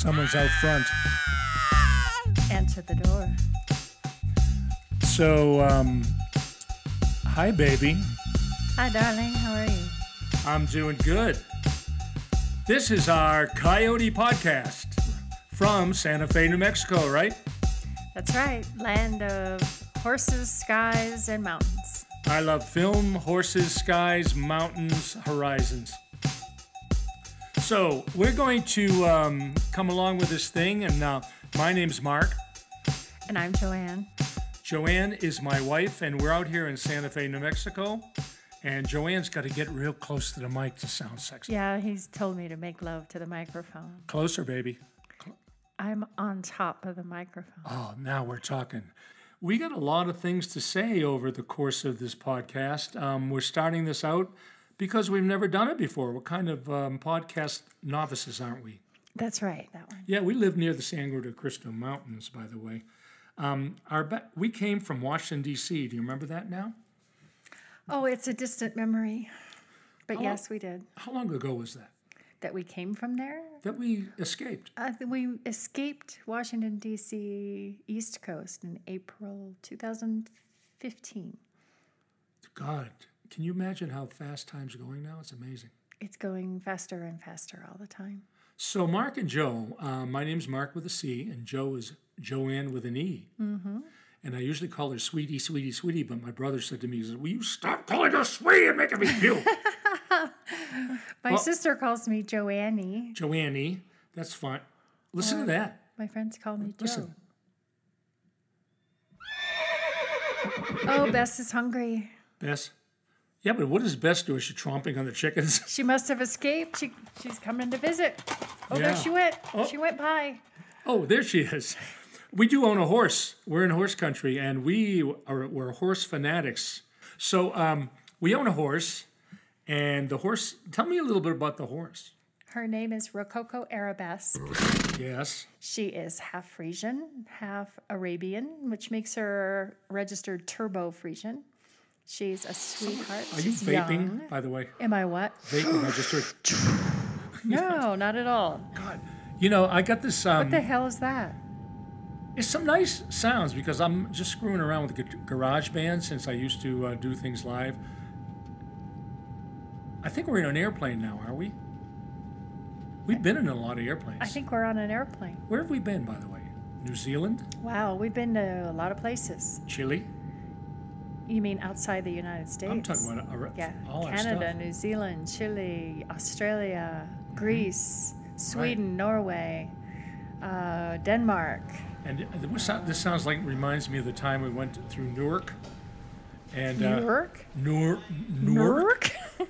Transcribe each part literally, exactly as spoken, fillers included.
Someone's out front. Answer the door. So, um, hi, baby. Hi, darling. How are you? I'm doing good. This is our Coyote podcast from Santa Fe, New Mexico, right? That's right. Land of horses, skies, and mountains. I love film, horses, skies, mountains, horizons. So, we're going to um, come along with this thing, and uh, my name's Mark. And I'm Joanne. Joanne is my wife, and we're out here in Santa Fe, New Mexico. And Joanne's got to get real close to the mic to sound sexy. Yeah, he's told me to make love to the microphone. Closer, baby. I'm on top of the microphone. Oh, now we're talking. We got a lot of things to say over the course of this podcast. Um, we're starting this out because we've never done it before. We're kind of um, podcast novices, aren't we? That's right, that one. Yeah, we live near the Sangre de Cristo Mountains, by the way. Um, our ba- we came from Washington, D C Do you remember that now? Oh, it's a distant memory. But How yes, long, we did. How long ago was that? That we came from there? That we escaped. Uh, we escaped Washington, D C East Coast in April two thousand fifteen. God, can you imagine how fast time's going now? It's amazing. It's going faster and faster all the time. So Mark and Joe, uh, my name's Mark with a C, and Joe is Joanne with an E. Mm-hmm. And I usually call her Sweetie, Sweetie, Sweetie, but my brother said to me, he said, will you stop calling her Sweetie and making me puke? My well, sister calls me Joanne. Joanne, that's fine. Listen or to that. My friends call me Listen. Joe. Oh, Bess is hungry. Bess? Yeah, but what does Bess do? Is she tromping on the chickens? She must have escaped. She She's coming to visit. Oh, yeah. There she went. Oh. She went by. Oh, there she is. We do own a horse. We're in horse country, and we are we're horse fanatics. So um, we own a horse, and the horse, tell me a little bit about the horse. Her name is Rococo Arabesque. Yes. She is half Frisian, half Arabian, which makes her registered Turbo Frisian. She's a sweetheart. Are you She's vaping, young. by the way? Am I what? Vaping, I just heard. No, not at all. God. You know, I got this... Um, what the hell is that? It's some nice sounds because I'm just screwing around with the GarageBand since I used to uh, do things live. I think we're in an airplane now, are we? We've been in a lot of airplanes. I think we're on an airplane. Where have we been, by the way? New Zealand? Wow, we've been to a lot of places. Chile? You mean outside the United States? I'm talking about uh, yeah. all Canada, our stuff. New Zealand, Chile, Australia, mm-hmm. Greece, Sweden, right. Norway, uh, Denmark. And this sounds like reminds me of the time we went through Newark. And uh, Newark? Newark? Newark?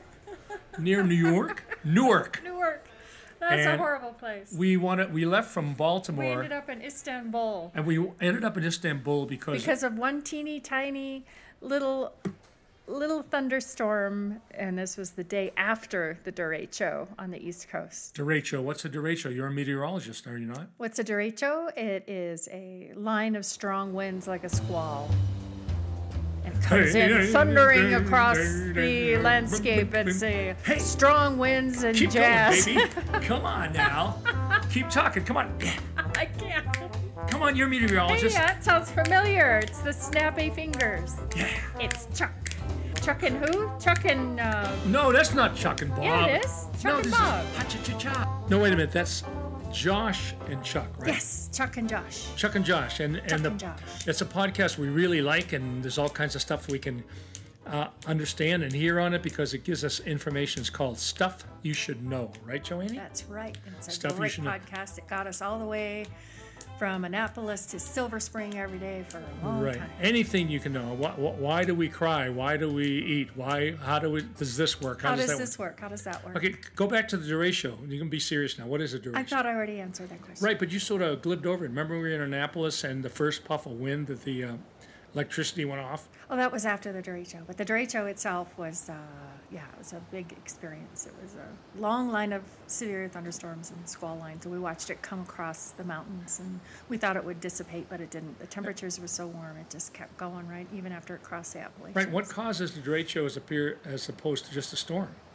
Near New York? Newark. Newark. That's and a horrible place. We wanted. We left from Baltimore. We ended up in Istanbul. And we ended up in Istanbul because because of one teeny tiny little little thunderstorm, and this was the day after the derecho on the East Coast. Derecho. What's a derecho? You're a meteorologist, are you not? What's a derecho? It is a line of strong winds like a squall. And it comes in thundering across the landscape. It's a hey, strong winds and keep jazz. Going, baby. Come on now. Keep talking. Come on. I can't. Come on, you're a meteorologist. Hey, that sounds familiar. It's the snappy fingers. Yeah. It's Chuck. Chuck and who? Chuck and... Uh... No, that's not Chuck and Bob. Yeah, it is. Chuck no, and this Bob. Is cha-cha-cha-cha. No, wait a minute. That's Josh and Chuck, right? Yes, Chuck and Josh. Chuck and Josh. And, Chuck and, the, and Josh. It's a podcast we really like, and there's all kinds of stuff we can uh, understand and hear on it because it gives us information. It's called Stuff You Should Know. Right, Joanne? That's right. It's a Stuff great you should podcast. Know. It got us all the way from Annapolis to Silver Spring every day for a long right. time. Anything you can know. Why, why do we cry? Why do we eat? Why? How do we? Does this work? How, How does, does, this work? work? How does that work? Okay, go back to the derecho. You can be serious now. What is a derecho? I thought I already answered that question. Right, but you sort of glibbed over it. Remember we were in Annapolis and the first puff of wind that the uh, electricity went off? Oh, that was after the derecho. But the derecho itself was, uh, yeah, it was a big experience. It was a long line of severe thunderstorms and squall lines. And we watched it come across the mountains. And we thought it would dissipate, but it didn't. The temperatures were so warm, it just kept going, right, even after it crossed the Appalachians. Right, what causes the derecho as, appear, as opposed to just a storm?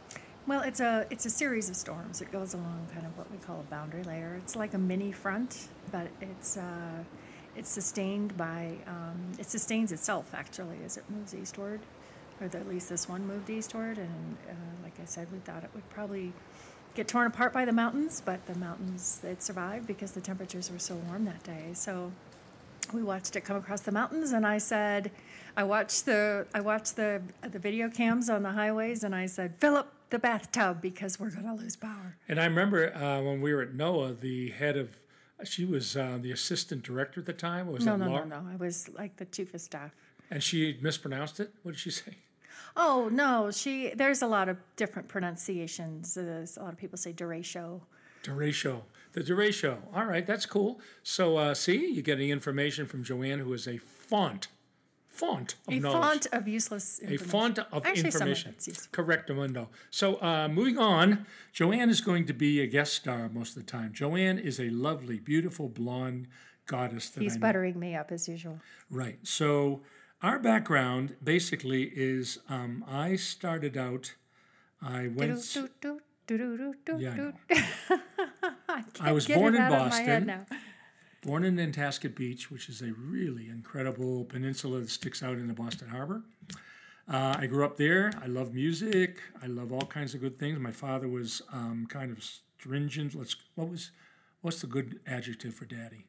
Well, it's a it's a series of storms. It goes along kind of what we call a boundary layer. It's like a mini front, but it's uh, it's sustained by um, it sustains itself actually as it moves eastward, or at least this one moved eastward. And uh, like I said, we thought it would probably get torn apart by the mountains, but the mountains it survived because the temperatures were so warm that day. So we watched it come across the mountains, and I said, I watched the I watched the the video cams on the highways, and I said, fill up the bathtub because we're going to lose power. And I remember uh, when we were at NOAA, the head of, she was uh, the assistant director at the time. Was no, that no, Laura? no, no. I was like the chief of staff. And she mispronounced it? What did she say? Oh, no. She. There's a lot of different pronunciations. There's a lot of people say derecho. Derecho. The derecho. All right, that's cool. So, uh, see, you're getting information from Joanne, who is a font. Font of a knowledge. font of useless information. A font of Actually, information. Some of it's useful. Correctamundo. So, uh, moving on, Joanne is going to be a guest star most of the time. Joanne is a lovely, beautiful, blonde goddess that He's I know. buttering me up as usual. Right. So, our background basically is um, I started out, I went. Do, do, do, do, do, do, Yeah, I do. know. I, I was get born it in out of my head Boston. now. Born in Nantasket Beach, which is a really incredible peninsula that sticks out in the Boston Harbor. Uh, I grew up there. I love music. I love all kinds of good things. My father was um, kind of stringent. Let's what was what's the good adjective for Daddy?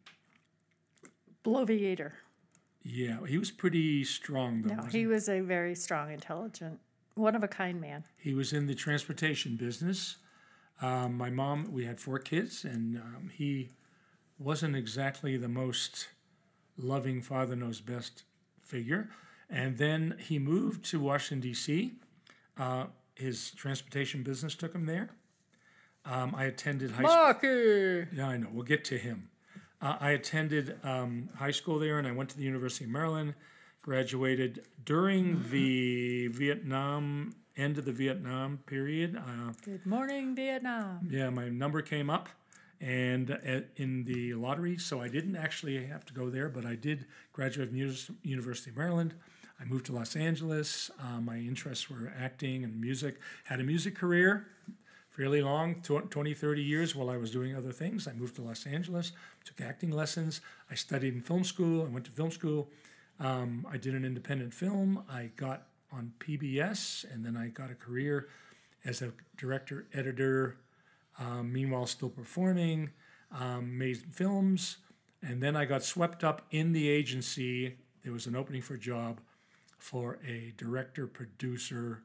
Bloviator. Yeah, he was pretty strong though. No, wasn't he was a very strong, intelligent, one of a kind man. He was in the transportation business. Um, my mom, we had four kids, and um, he wasn't exactly the most loving father knows best figure. And then he moved to Washington, D C. Uh, his transportation business took him there. Um, I attended high school. Marky! Yeah, I know. We'll get to him. Uh, I attended um, high school there, and I went to the University of Maryland, graduated during the Vietnam, end of the Vietnam period. Uh, Good morning, Vietnam. yeah, my number came up and uh, in the lottery, so I didn't actually have to go there, but I did graduate from Uni- University of Maryland. I moved to Los Angeles. Uh, my interests were acting and music. Had a music career, fairly long, twenty, thirty years while I was doing other things. I moved to Los Angeles, took acting lessons. I studied in film school. I went to film school. Um, I did an independent film. I got on P B S, and then I got a career as a director, editor, um, meanwhile still performing, um, made films, and then I got swept up in the agency. There was an opening for a job for a director, producer,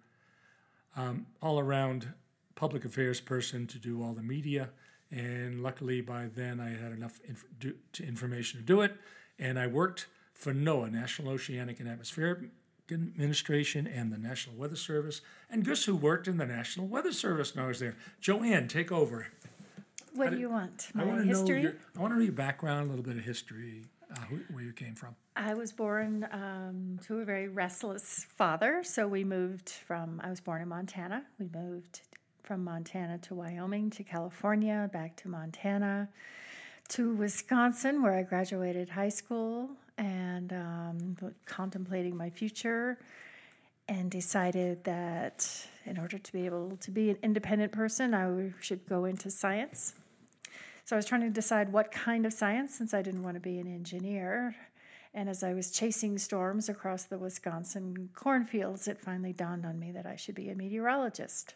um, all-around public affairs person to do all the media, and luckily by then I had enough inf- do, to information to do it, and I worked for NOAA, National Oceanic and Atmospheric Administration, and the National Weather Service. And guess who worked in the National Weather Service when I was there? Joanne, take over. What I do you want? I My want to know history? your. I want to know your background, a little bit of history, uh, who, where you came from. I was born um, to a very restless father, so we moved from, I was born in Montana. We moved from Montana to Wyoming, to California, back to Montana, to Wisconsin, where I graduated high school, and um, contemplating my future, and decided that in order to be able to be an independent person, I should go into science. So I was trying to decide what kind of science, since I didn't want to be an engineer. And as I was chasing storms across the Wisconsin cornfields, it finally dawned on me that I should be a meteorologist.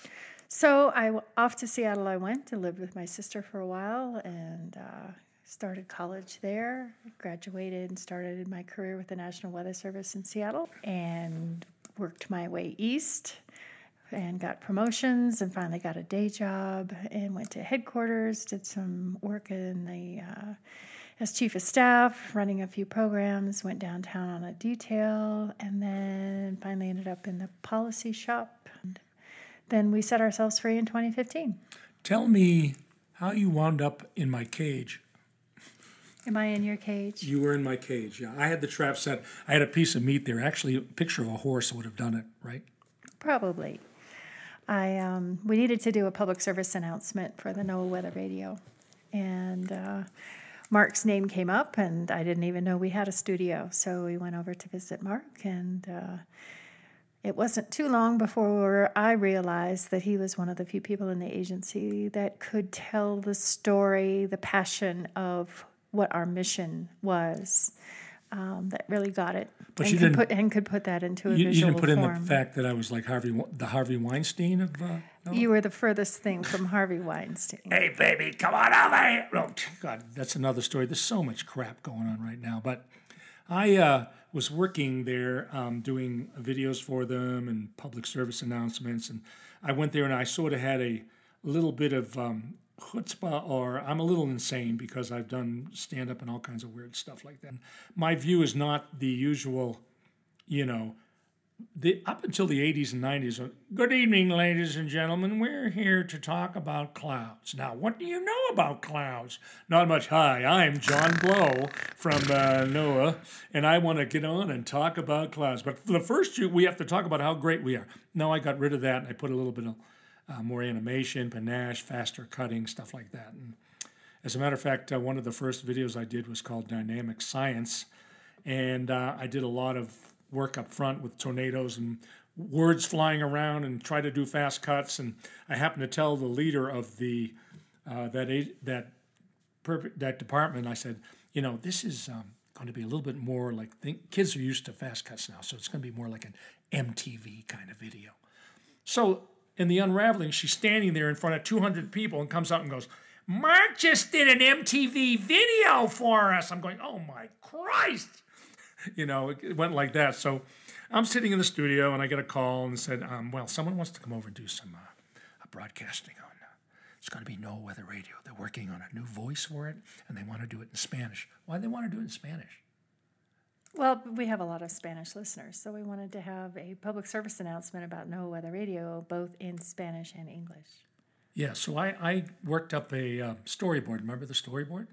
So I off to Seattle I went and lived with my sister for a while, and uh, started college there, graduated and started my career with the National Weather Service in Seattle, and worked my way east and got promotions and finally got a day job and went to headquarters, did some work in the uh, as chief of staff, running a few programs, went downtown on a detail, and then finally ended up in the policy shop. And then we set ourselves free in twenty fifteen. Tell me how you wound up in my cage. Am I in your cage? You were in my cage, yeah. I had the trap set. I had a piece of meat there. Actually, a picture of a horse would have done it, right? Probably. I um, we needed to do a public service announcement for the NOAA Weather Radio, and uh, Mark's name came up, and I didn't even know we had a studio. So we went over to visit Mark, and uh, it wasn't too long before I realized that he was one of the few people in the agency that could tell the story, the passion of what our mission was. Um, that really got it, But and you could didn't- put and could put that into a You, you visual didn't put in form. the fact that I was like Harvey, the Harvey Weinstein of. Uh, no? You were the furthest thing from Harvey Weinstein. Hey, baby, come on over here. Oh, God, that's another story. There's so much crap going on right now. But I uh, was working there um, doing videos for them and public service announcements. And I went there and I sort of had a little bit of um, chutzpah, or I'm a little insane because I've done stand-up and all kinds of weird stuff like that. My view is not the usual, you know, The, up until the eighties and nineties, uh, good evening, ladies and gentlemen. We're here to talk about clouds. Now, what do you know about clouds? Not much. Hi, I'm John Blow from uh, NOAA, and I want to get on and talk about clouds. But for the first two, we have to talk about how great we are. Now, I got rid of that, and I put a little bit of uh, more animation, panache, faster cutting, stuff like that. And as a matter of fact, uh, one of the first videos I did was called Dynamic Science, and uh, I did a lot of work up front with tornadoes and words flying around and try to do fast cuts. And I happened to tell the leader of the uh, that a, that perp- that department, I said, you know, this is um, going to be a little bit more like, think, kids are used to fast cuts now, so it's going to be more like an M T V kind of video. So in the unraveling, she's standing there in front of two hundred people and comes out and goes, Mark just did an M T V video for us. I'm going, oh my Christ. You know, it went like that. So I'm sitting in the studio and I get a call and said, um, well, someone wants to come over and do some uh, broadcasting on, uh, it's going to be No Weather Radio. They're working on a new voice for it and they want to do it in Spanish. Why do they want to do it in Spanish? Well, we have a lot of Spanish listeners, so we wanted to have a public service announcement about No Weather Radio, both in Spanish and English. Yeah, so I, I worked up a uh, storyboard. Remember the storyboard?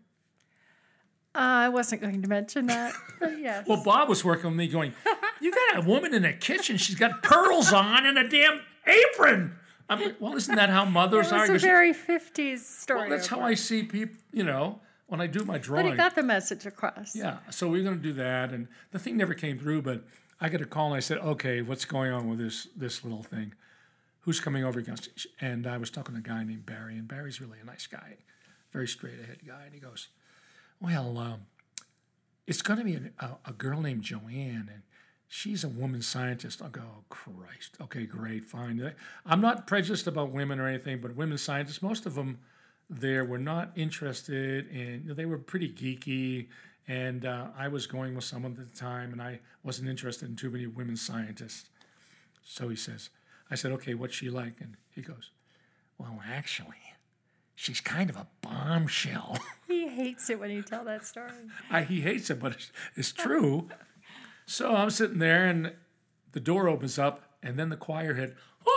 Uh, I wasn't going to mention that, but yes. Well, Bob was working with me going, you got a woman in the kitchen, she's got pearls on and a damn apron. I'm like, well, isn't that how mothers It was are? a very fifties story. Well, that's how I see people, you know, when I do my But drawing. it got the message across. Yeah, so we were going to do that, and the thing never came through, but I got a call, and I said, okay, what's going on with this this little thing? Who's coming over? And I was talking to a guy named Barry, and Barry's really a nice guy, very straight-ahead guy, and he goes, well, um, it's going to be a, a, a girl named Joanne, and she's a woman scientist. I'll go, oh, Christ. Okay, great, fine. I'm not prejudiced about women or anything, but women scientists, most of them there were not interested in, they were pretty geeky, and uh, I was going with someone at the time, and I wasn't interested in too many women scientists. So he says, I said, okay, what's she like? And he goes, well, actually, she's kind of a bombshell. He hates it when you tell that story. I, he hates it, but it's, it's true. So I'm sitting there, and the door opens up, and then the choir hit.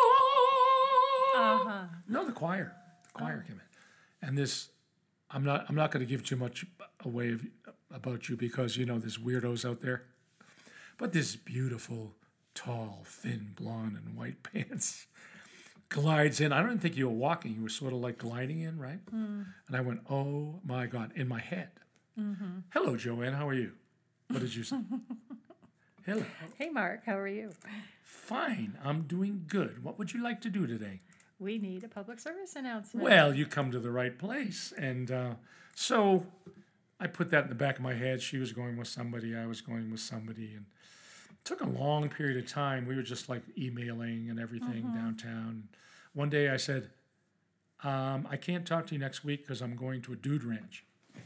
Uh-huh. No, the choir. The choir oh. came in, and this. I'm not. I'm not going to give too much away of, about you because you know there's weirdos out there. But this beautiful, tall, thin, blonde, and white pants glides in. I don't think you were walking. You were sort of like gliding in, right? Mm. And I went, oh, my God, in my head. Mm-hmm. Hello, Joanne. How are you? What did you say? Hello. Hey, Mark. How are you? Fine. I'm doing good. What would you like to do today? We need a public service announcement. Well, you come to the right place. And uh, so I put that in the back of my head. She was going with somebody. I was going with somebody. And it took a long period of time. We were just like emailing and everything mm-hmm. downtown. One day I said, um, I can't talk to you next week because I'm going to a dude ranch.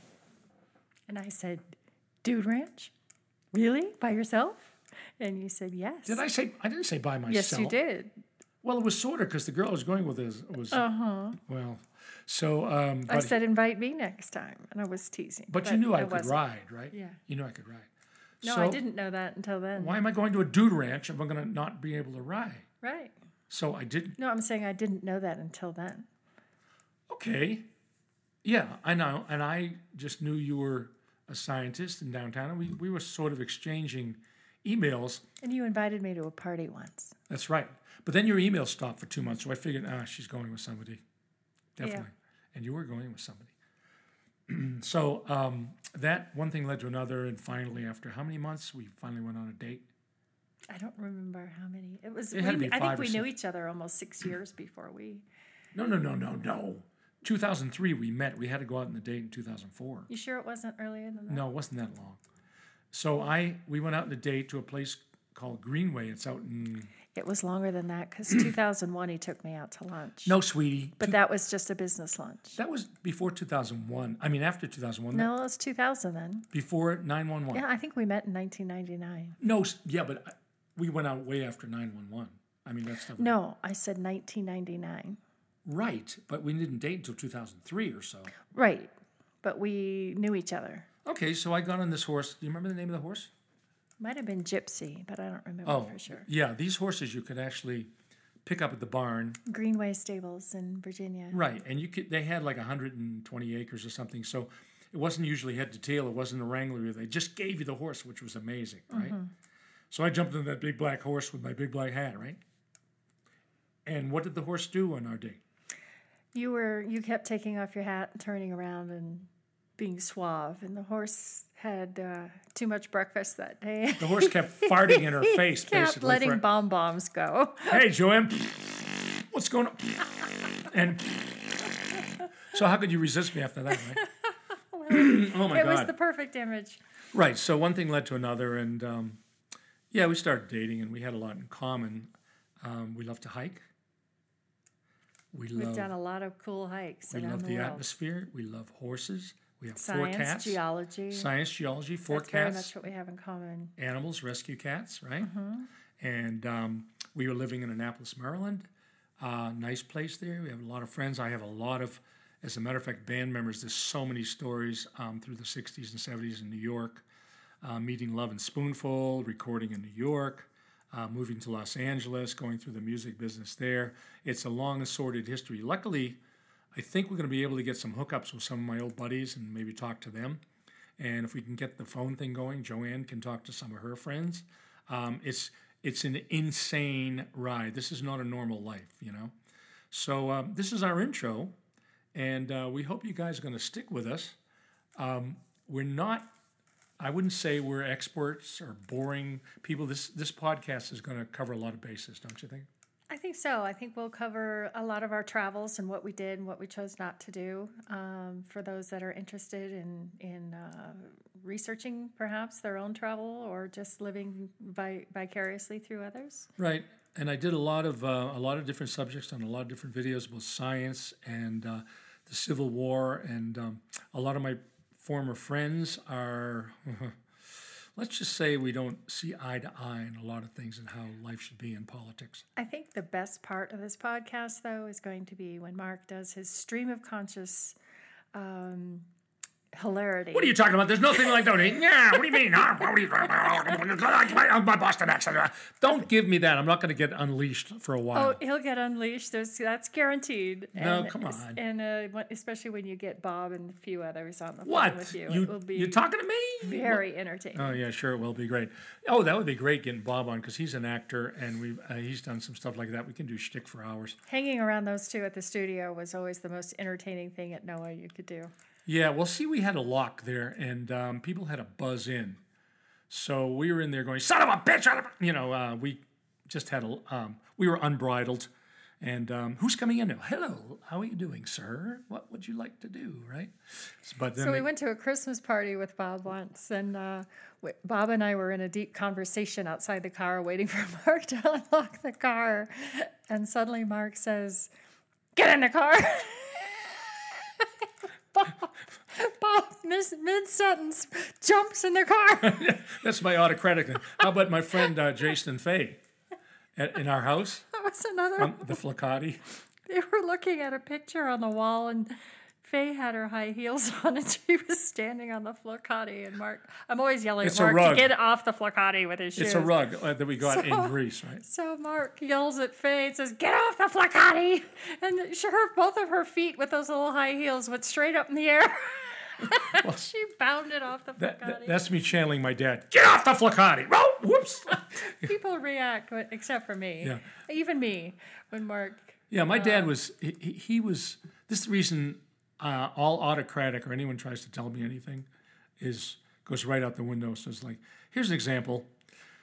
And I said, dude ranch? Really? By yourself? And you said yes. Did I say, I didn't say by myself. Yes, you did. Well, it was sort of because the girl I was going with was, was uh-huh. well, so. Um, I said invite me next time, and I was teasing. But, but you knew I, I could wasn't. ride, right? Yeah. You knew I could ride. No, so, I didn't know that until then. Why am I going to a dude ranch if I'm going to not be able to ride? Right. So I didn't. No, I'm saying I didn't know that until then. Okay. Yeah, I know. And I just knew you were a scientist in downtown, and we, we were sort of exchanging emails. And you invited me to a party once. That's right. But then your email stopped for two months, so I figured, ah, she's going with somebody. Definitely. Yeah. And you were going with somebody. so um, that one thing led to another, and finally, after how many months, we finally went on a date? I don't remember how many. It was. It had to we, be I think five or we knew six. each other almost six years before we. No, no, no, no, no. two thousand three we met. We had to go out on the date in two thousand four. You sure it wasn't earlier than that? No, it wasn't that long. So I we went out on a date to a place called Greenway. It's out in... It was longer than that because two thousand one he took me out to lunch. No, sweetie. But Two- that was just a business lunch. that was before two thousand one. I mean, after two thousand one. No, it was two thousand then. Before nine one one. Yeah, I think we met in nineteen ninety-nine. No, s- yeah, but I- we went out way after nine one one. I mean, that's never... No, I said nineteen ninety-nine. Right, but we didn't date until two thousand three or so. Right, but we knew each other. Okay, so I got on this horse. Do you remember the name of the horse? Might have been Gypsy, but I don't remember Oh, for sure. yeah, these horses you could actually pick up at the barn. Greenway Stables in Virginia. Right, and you could. They had like one hundred twenty acres or something, so it wasn't usually head to tail. It wasn't a wrangler. They just gave you the horse, which was amazing, right? So I jumped on that big black horse with my big black hat, right? And what did the horse do on our date? You were you kept taking off your hat and turning around and being suave, and the horse had uh, too much breakfast that day. The horse kept farting in her face, Kept basically. letting for- bomb bombs go. Hey, Joanne, what's going on? And so, how could you resist me after that, right? Oh my It God! was the perfect image. Right. So one thing led to another, and um, yeah, we started dating, and we had a lot in common. Um, we love to hike. We We've love done a lot of cool hikes we around love the, the world. atmosphere. We love horses. We have four Science, cats. geology. Science, geology, four That's very cats. much what we have in common. Animals, rescue cats, right? And um, we were living in Annapolis, Maryland. Uh, nice place there. We have a lot of friends. I have a lot of, as a matter of fact, band members. There's so many stories um, through the sixties and seventies in New York. Uh, meeting Love and Spoonful, recording in New York, uh, moving to Los Angeles, going through the music business there. It's a long and sordid history. Luckily, I think we're going to be able to get some hookups with some of my old buddies and maybe talk to them. And if we can get the phone thing going, Joanne can talk to some of her friends. Um, it's it's an insane ride. This is not a normal life, you know. So um, this is our intro, and uh, we hope you guys are going to stick with us. Um, we're not. I wouldn't say we're experts or boring people. This this podcast is going to cover a lot of bases, don't you think? I think so. I think we'll cover a lot of our travels and what we did and what we chose not to do. Um, for those that are interested in in uh, researching perhaps their own travel or just living vi- vicariously through others. Right. And I did a lot of uh, a lot of different subjects on a lot of different videos about science and uh, the Civil War, and um, a lot of my former friends are. Let's just say we don't see eye to eye on a lot of things and how life should be in politics. I think the best part of this podcast, though, is going to be when Mark does his stream of conscious um, hilarity. What are you talking about? There's nothing like that. Yeah, what do you mean? Huh? What do you, my Boston accent. Don't give me that. I'm not going to get unleashed for a while. Oh, he'll get unleashed. There's, that's guaranteed. No, And- come on. And uh, what- especially when you get Bob and a few others on the phone What? with you, You, it will be you talking to me? very entertaining. Oh yeah, sure, it will be great. Oh, that would be great getting Bob on because he's an actor and we uh, he's done some stuff like that. We can do shtick for hours. Hanging around those two at the studio was always the most entertaining thing at NOAA you could do. Yeah, well, see, we had a lock there, and um, people had to buzz in. So we were in there going, "Son of a bitch!" son of a-" You know, uh, we just had a, um, we were unbridled. And um, who's coming in now? Hello, how are you doing, sir? What would you like to do, right? But then So we they- went to a Christmas party with Bob once, and uh, w- Bob and I were in a deep conversation outside the car waiting for Mark to unlock the car. And suddenly Mark says, "Get in the car." Bob, Bob mis- mid-sentence, jumps in the car. that's my autocratic thing. How about my friend uh, Jason Fay at, in our house, That was another on the Flicati? They were looking at a picture on the wall, and Faye had her high heels on, and she was standing on the Flicati. And Mark, I'm always yelling It's at a Mark to rug. get off the Flicati with his shoes. It's a rug uh, that we got So- in Greece, right? So Mark yells at Faye and says, "Get off the Flicati!" And she, her, both of her feet with those little high heels went straight up in the air. She bounded off the That, Flicati. that- that's me channeling my dad. Get off the Flicati! Oh, whoops! People react, when- except for me. Yeah. Even me, when Mark. Yeah, my dad was, he, he he was, this is the reason uh, all autocratic or anyone tries to tell me anything is, goes right out the window. So it's like, here's an example.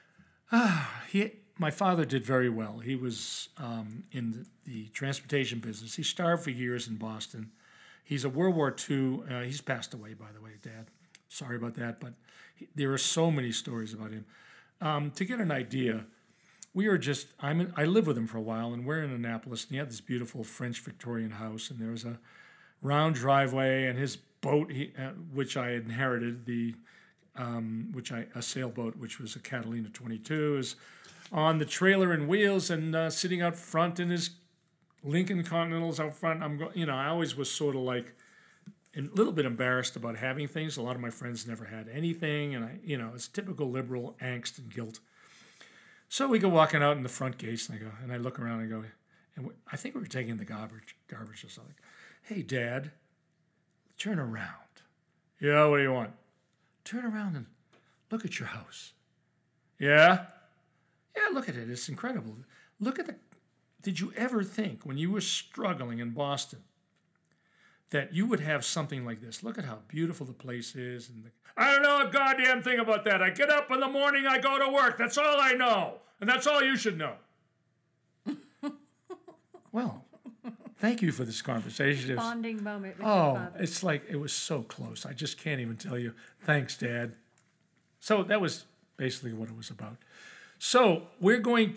He, my father did very well. He was um, in the, the transportation business. He starved for years in Boston. He's a World War Two. Uh, he's passed away, by the way, Dad. Sorry about that, but he, there are so many stories about him. Um, to get an idea, we were just, I'm in, I lived with him for a while, and we're in Annapolis, and he had this beautiful French Victorian house, and there was a round driveway, and his boat, he, uh, which I inherited, the um, which I a sailboat, which was a Catalina twenty-two, is on the trailer and wheels, and uh, sitting out front in his Lincoln Continentals out front. I'm, go, you know, I always was sort of like a little bit embarrassed about having things. A lot of my friends never had anything, and I, you know, it's typical liberal angst and guilt. So we go walking out in the front gates, and I go, and I look around and go, and I think we were taking the garbage, garbage or something. Hey, Dad, turn around. Yeah, what do you want? Turn around and look at your house. Yeah? Yeah, look at it. It's incredible. Look at the... Did you ever think, when you were struggling in Boston, that you would have something like this? Look at how beautiful the place is. And the, I don't know a goddamn thing about that. I get up in the morning, I go to work. That's all I know. And that's all you should know. Well, thank you for this conversation. It's, Bonding moment with oh, your father. It's like, it was so close. I just can't even tell you. Thanks, Dad. So that was basically what it was about. So we're going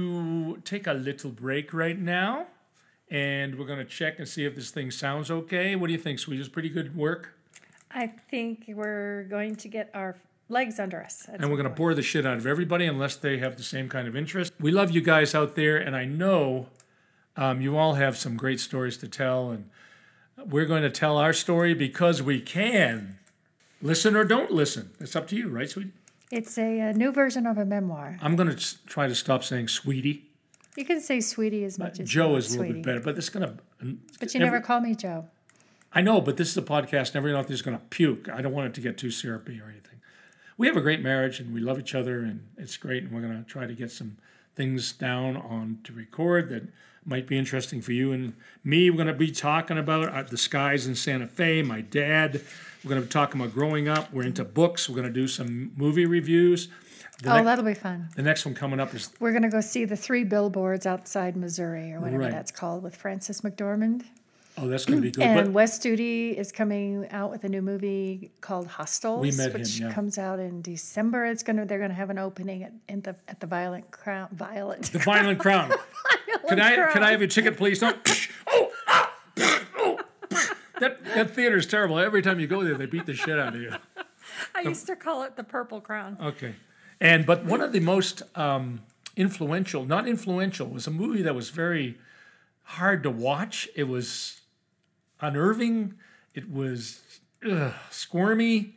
to take a little break right now, and we're going to check and see if this thing sounds okay. What do you think, sweetie? It's pretty good work? I think we're going to get our legs under us. And we're going to bore the shit out of everybody unless they have the same kind of interest. We love you guys out there, and I know um, you all have some great stories to tell, and we're going to tell our story because we can. Listen or don't listen. It's up to you, right, sweetie? It's a, a new version of a memoir. I'm going to try to stop saying sweetie. You can say sweetie as much But as Joe you want, is a little sweetie. bit better, but it's going to... But you never call me Joe. I know, but this is a podcast, and everyone out there is going to puke. I don't want it to get too syrupy or anything. We have a great marriage, and we love each other, and it's great, and we're going to try to get some things down on to record that might be interesting for you and me. We're going to be talking about uh, the skies in Santa Fe, my dad. We're going to be talking about growing up. We're into books. We're going to do some movie reviews. The Oh, ne- that'll be fun. The next one coming up is... We're going to go see the three billboards outside Missouri, or whatever Right. that's called, with Frances McDormand. Oh, that's going to be good. And But Wes Studi is coming out with a new movie called Hostels, We met him, which yeah. comes out in December. It's gonna they're gonna have an opening at, in the at the Violent Crown. Violet. the Violent Crown. Can I can I have your ticket, please? Don't. Oh, ah, oh. That that theater is terrible. Every time you go there, they beat the shit out of you. I used to call it the Purple Crown. Okay, and but one of the most um, influential, not influential, was a movie that was very hard to watch. It was unnerving. It was ugh, squirmy.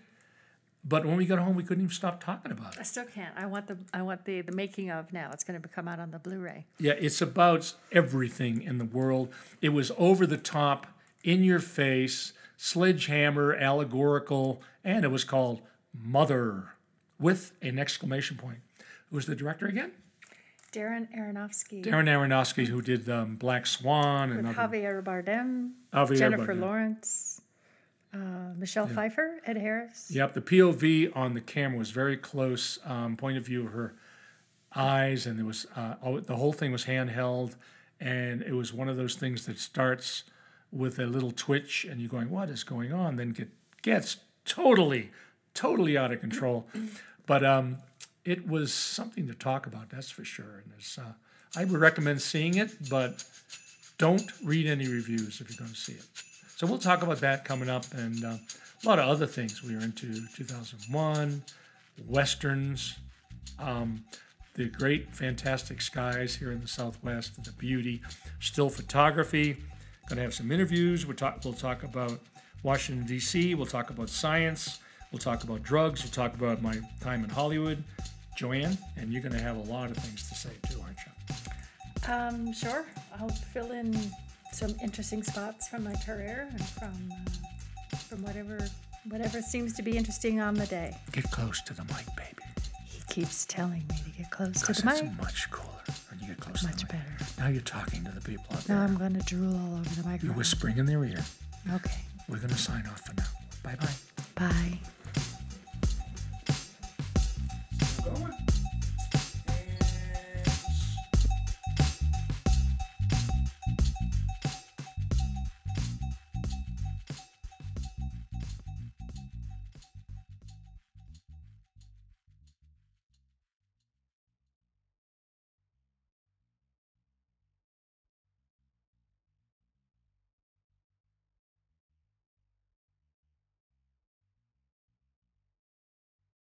But when we got home, we couldn't even stop talking about I it. still can't. I want the I want the the making of now. It's going to come out on the Blu-ray. Yeah, it's about everything in the world. It was over the top, in your face, sledgehammer, allegorical, and it was called Mother with an exclamation point. Who was the director again? Darren Aronofsky. Darren Aronofsky, who did um, Black Swan and with other. Javier Bardem, Javier Jennifer Bardem. Lawrence, uh, Michelle Pfeiffer, Ed Harris. Yep, the P O V on the camera was very close. Um, point of view of her eyes, and there was uh, oh, the whole thing was handheld, and it was one of those things that starts with a little twitch, and you're going, "What is going on?" Then get gets totally, totally out of control. But um, it was something to talk about, that's for sure. And it's, uh, I would recommend seeing it, but don't read any reviews if you're going to see it. So we'll talk about that coming up, and uh, a lot of other things. We are into two thousand one, Westerns, um, the great, fantastic skies here in the Southwest, the beauty, still photography. Going to have some interviews. We'll talk, we'll talk about Washington, D C. We'll talk about science. We'll talk about drugs. We'll talk about my time in Hollywood. Joanne, and you're going to have a lot of things to say too, aren't you? Um, sure. I'll fill in some interesting spots from my career and from uh, from whatever whatever seems to be interesting on the day. Get close to the mic, baby. He keeps telling me to get close to Because the it's mic. much cooler when you get close Much to the mic. better. Now you're talking to the people out there. Now I'm going to drool all over the You're microphone. whispering in their ear. Okay. We're going to sign off for now. Bye-bye. Bye.